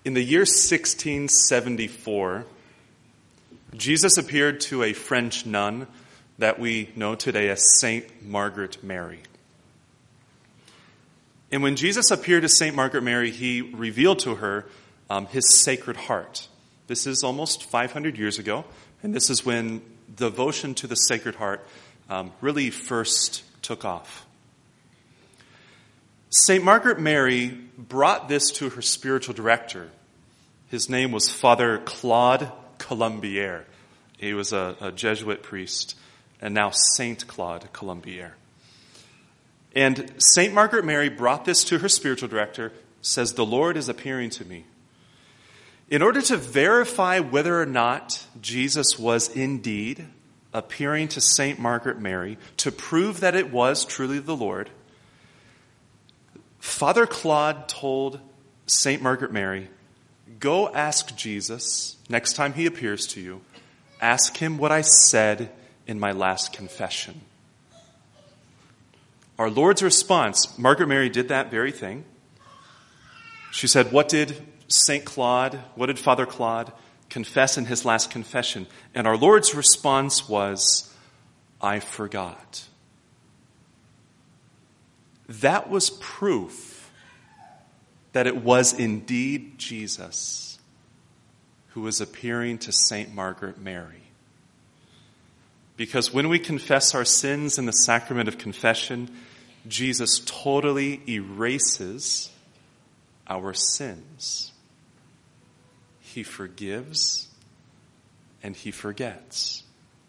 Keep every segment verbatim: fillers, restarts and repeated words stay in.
In the year sixteen seventy-four, Jesus appeared to a French nun that we know today as Saint Margaret Mary. And when Jesus appeared to Saint Margaret Mary, he revealed to her um, his Sacred Heart. This is almost five hundred years ago, and this is when devotion to the Sacred Heart um, really first took off. Saint Margaret Mary brought this to her spiritual director. His name was Father Claude Colombier. He was a, a Jesuit priest, and now Saint Claude Colombier. And Saint Margaret Mary brought this to her spiritual director, says, "The Lord is appearing to me." In order to verify whether or not Jesus was indeed appearing to Saint Margaret Mary, to prove that it was truly the Lord, Father Claude told Saint Margaret Mary, "Go ask Jesus, next time he appears to you, ask him what I said in my last confession." Our Lord's response, Margaret Mary did that very thing. She said, "What did Saint Claude, what did Father Claude confess in his last confession?" And our Lord's response was, "I forgot." That was proof that it was indeed Jesus who was appearing to Saint Margaret Mary. Because when we confess our sins in the sacrament of confession, Jesus totally erases our sins. He forgives and he forgets.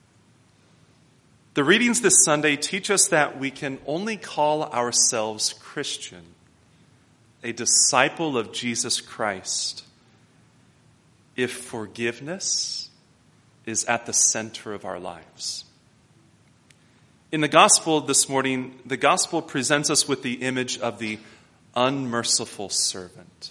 The readings this Sunday teach us that we can only call ourselves Christian, a disciple of Jesus Christ, if forgiveness is at the center of our lives. In the gospel this morning, the gospel presents us with the image of the unmerciful servant.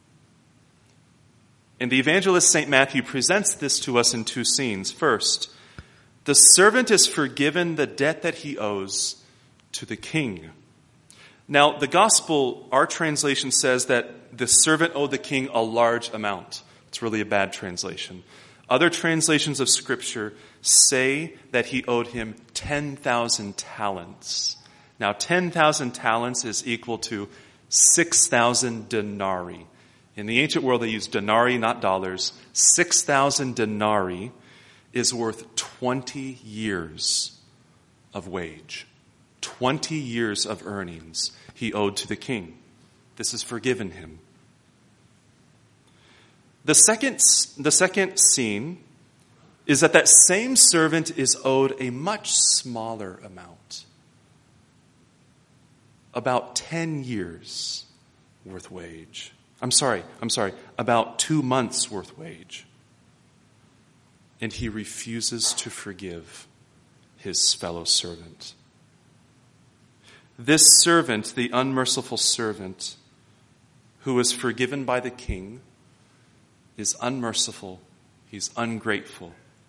And the evangelist Saint Matthew presents this to us in two scenes. First, the servant is forgiven the debt that he owes to the king. Now, the gospel, our translation says that the servant owed the king a large amount. It's really a bad translation. Other translations of Scripture say that he owed him ten thousand talents. Now, ten thousand talents is equal to six thousand denarii. In the ancient world, they used denarii, not dollars. six thousand denarii is worth twenty years of wage. twenty years of earnings he owed to the king. This is forgiven him. The second, the second scene is that that same servant is owed a much smaller amount. About ten years worth wage. I'm sorry, I'm sorry, about two months worth wage. And he refuses to forgive his fellow servant. This servant, the unmerciful servant, who is forgiven by the king, is unmerciful. He's ungrateful.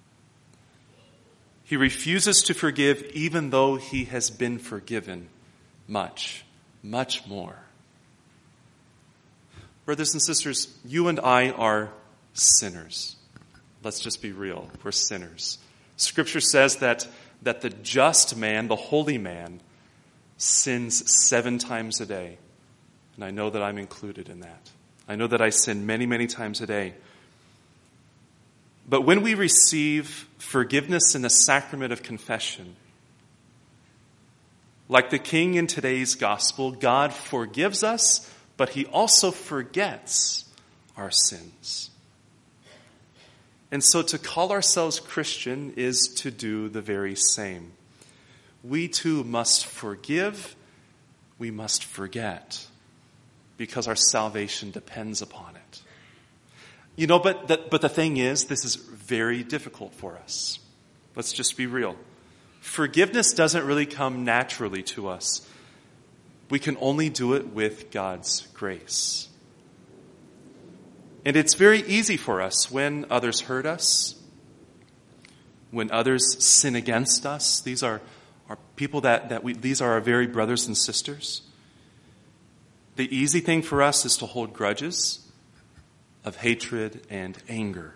He refuses to forgive even though he has been forgiven much, much more. Brothers and sisters, you and I are sinners. Let's just be real. We're sinners. Scripture says that, that the just man, the holy man, sins seven times a day. And I know that I'm included in that. I know that I sin many, many times a day. But when we receive forgiveness in the sacrament of confession, like the king in today's gospel, God forgives us, but he also forgets our sins. And so to call ourselves Christian is to do the very same. We too must forgive, we must forget, because our salvation depends upon it. You know, but the, but the thing is, this is very difficult for us. Let's just be real. Forgiveness doesn't really come naturally to us. We can only do it with God's grace. And it's very easy for us when others hurt us, when others sin against us. These are, are people that, that we, these are our very brothers and sisters. The easy thing for us is to hold grudges of hatred and anger.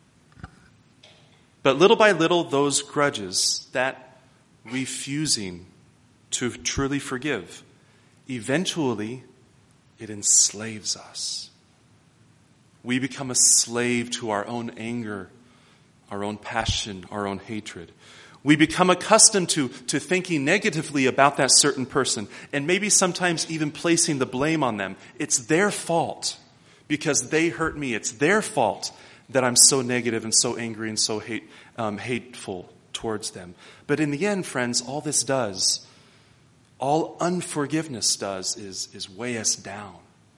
But little by little, those grudges, that refusing to truly forgive, eventually it enslaves us. We become a slave to our own anger, our own passion, our own hatred. We become accustomed to, to thinking negatively about that certain person, and maybe sometimes even placing the blame on them. It's their fault because they hurt me. It's their fault that I'm so negative and so angry and so hate, um, hateful towards them. But in the end, friends, all this does, all unforgiveness does is, is weigh us down.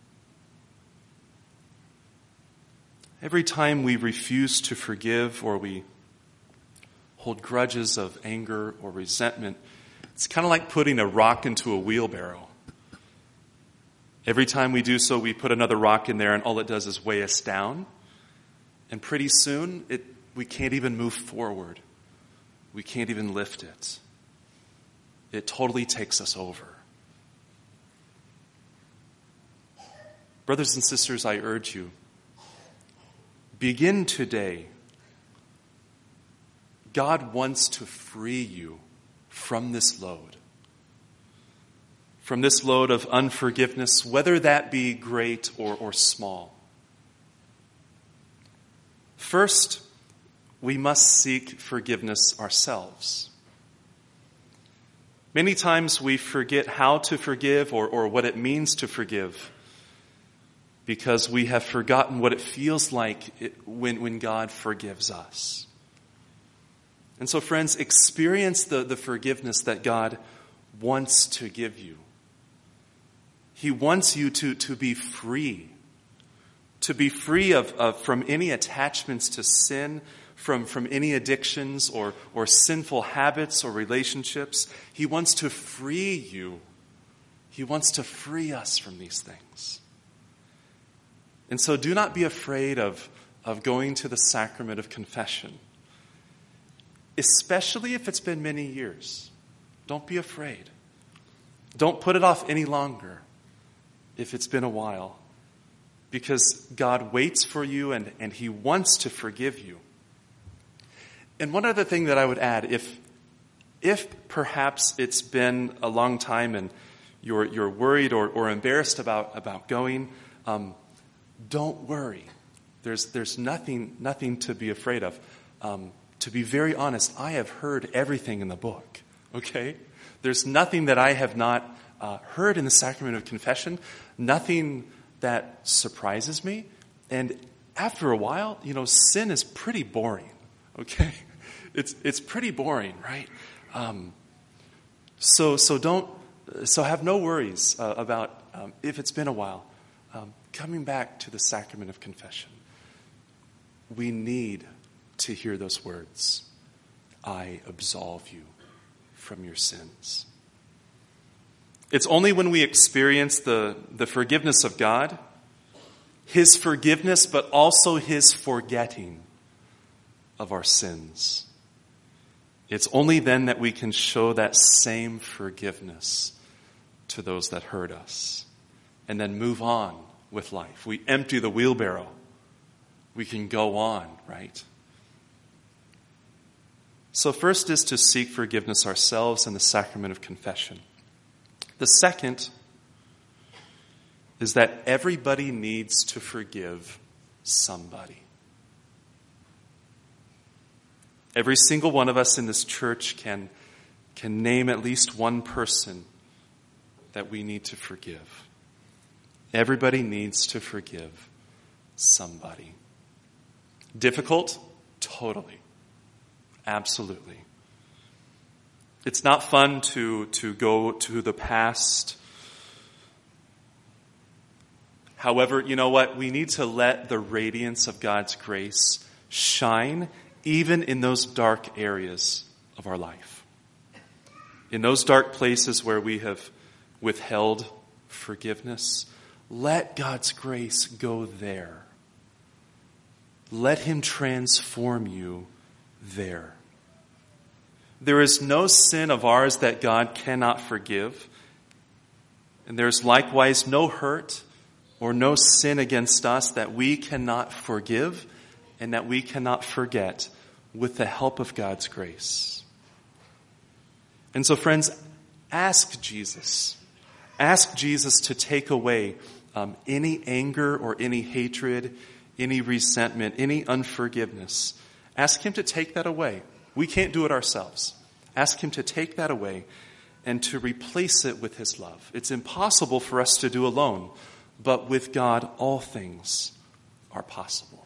Every time we refuse to forgive or we hold grudges of anger or resentment, it's kind of like putting a rock into a wheelbarrow. Every time we do so, we put another rock in there, and all it does is weigh us down. And pretty soon, it we can't even move forward. We can't even lift it. It totally takes us over. Brothers and sisters, I urge you, begin today. God wants to free you from this load. From this load of unforgiveness, whether that be great or, or small. First, we must seek forgiveness ourselves. Many times we forget how to forgive or, or what it means to forgive because we have forgotten what it feels like it, when, when God forgives us. And so, friends, experience the, the forgiveness that God wants to give you. He wants you to, to be free, to be free of, of from any attachments to sin, from, from any addictions or, or sinful habits or relationships. He wants to free you. He wants to free us from these things. And so do not be afraid of, of going to the sacrament of confession. Especially if it's been many years. Don't be afraid. Don't put it off any longer if it's been a while. Because God waits for you and, and He wants to forgive you. And one other thing that I would add, if if perhaps it's been a long time and you're you're worried or, or embarrassed about, about going, um, don't worry. There's there's nothing nothing to be afraid of. Um, To be very honest, I have heard everything in the book, okay? There's nothing that I have not uh, heard in the sacrament of confession, nothing that surprises me. And after a while, you know, sin is pretty boring, okay? It's it's pretty boring, right? Um, so so don't so have no worries uh, about um, if it's been a while. Um, coming back to the sacrament of confession, we need to hear those words, I absolve you from your sins. It's only when we experience the, the forgiveness of God, His forgiveness, but also His forgetting of our sins. It's only then that we can show that same forgiveness to those that hurt us and then move on with life. We empty the wheelbarrow. We can go on, right? So first is to seek forgiveness ourselves in the sacrament of confession. The second is that everybody needs to forgive somebody. Every single one of us in this church can, can name at least one person that we need to forgive. Everybody needs to forgive somebody. Difficult? Totally. Absolutely. It's not fun to, to go to the past. However, you know what? We need to let the radiance of God's grace shine even in those dark areas of our life. In those dark places where we have withheld forgiveness, let God's grace go there. Let Him transform you there. There is no sin of ours that God cannot forgive. And there is likewise no hurt or no sin against us that we cannot forgive and that we cannot forget with the help of God's grace. And so, friends, ask Jesus. Ask Jesus to take away um, any anger or any hatred, any resentment, any unforgiveness. Ask him to take that away. We can't do it ourselves. Ask him to take that away and to replace it with his love. It's impossible for us to do alone, but with God, all things are possible.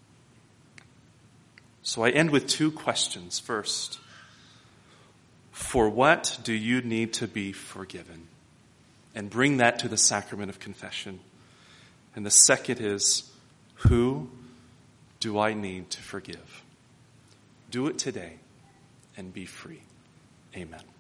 So I end with two questions. First, for what do you need to be forgiven? And bring that to the sacrament of confession. And the second is, who do I need to forgive? Do it today and be free. Amen.